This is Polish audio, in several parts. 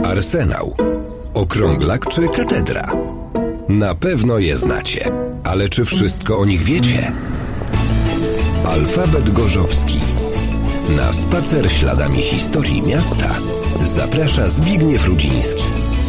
Arsenał, okrąglak czy katedra? Na pewno je znacie, ale czy wszystko o nich wiecie? Alfabet Gorzowski. Na spacer śladami historii miasta zaprasza Zbigniew Rudziński.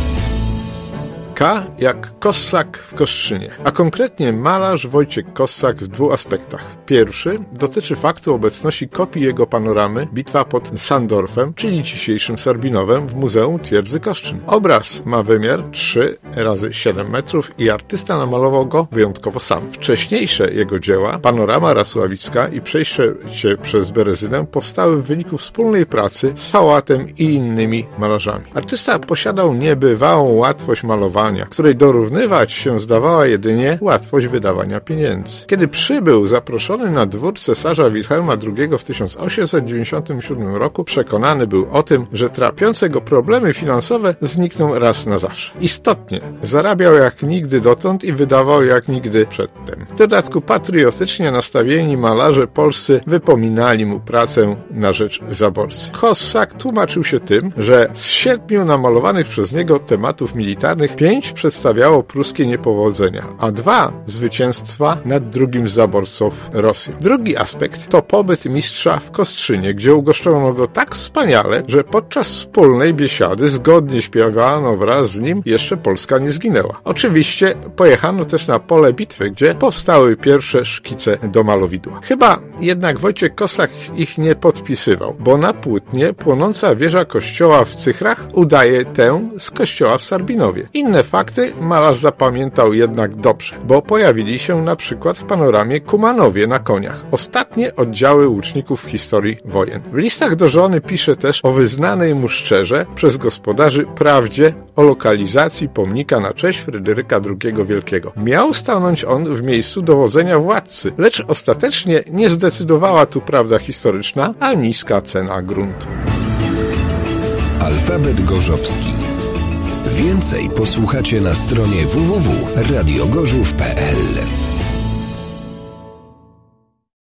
K jak Kossak w Kostrzynie, a konkretnie malarz Wojciech Kossak w dwóch aspektach. Pierwszy dotyczy faktu obecności kopii jego panoramy Bitwa pod Sandorfem, czyli dzisiejszym Sarbinowem, w Muzeum Twierdzy Koszczyn. Obraz ma wymiar 3x7 metrów i artysta namalował go wyjątkowo sam. Wcześniejsze jego dzieła, Panorama Rasławicka i Przejście przez Berezynę, powstały w wyniku wspólnej pracy z Fałatem i innymi malarzami. Artysta posiadał niebywałą łatwość malowania, której dorównywać się zdawała jedynie łatwość wydawania pieniędzy. Kiedy przybył zaproszony na dwór cesarza Wilhelma II w 1897 roku, przekonany był o tym, że trapiące go problemy finansowe znikną raz na zawsze. Istotnie, zarabiał jak nigdy dotąd i wydawał jak nigdy przedtem. W dodatku patriotycznie nastawieni malarze polscy wypominali mu pracę na rzecz zaborcy. Kossak tłumaczył się tym, że z 7 namalowanych przez niego tematów militarnych 5 przedstawiało pruskie niepowodzenia, a 2 zwycięstwa nad drugim z zaborców Rosją. Drugi aspekt to pobyt mistrza w Kostrzynie, gdzie ugoszczono go tak wspaniale, że podczas wspólnej biesiady zgodnie śpiewano wraz z nim Jeszcze Polska nie zginęła. Oczywiście pojechano też na pole bitwy, gdzie powstały pierwsze szkice do malowidła. Chyba jednak Wojciech Kossak ich nie podpisywał, bo na płótnie płonąca wieża kościoła w Cychrach udaje tę z kościoła w Sarbinowie. Inne fakty malarz zapamiętał jednak dobrze, bo pojawili się na przykład w panoramie Kumanowie na koniach, ostatnie oddziały łuczników w historii wojen. W listach do żony pisze też o wyznanej mu szczerze przez gospodarzy prawdzie o lokalizacji pomnika na cześć Fryderyka II Wielkiego. Miał stanąć on w miejscu dowodzenia władcy, lecz ostatecznie nie zdecydowała tu prawda historyczna, a niska cena gruntu. Alfabet Gorzowski. Więcej posłuchacie na stronie www.radiogorzów.pl.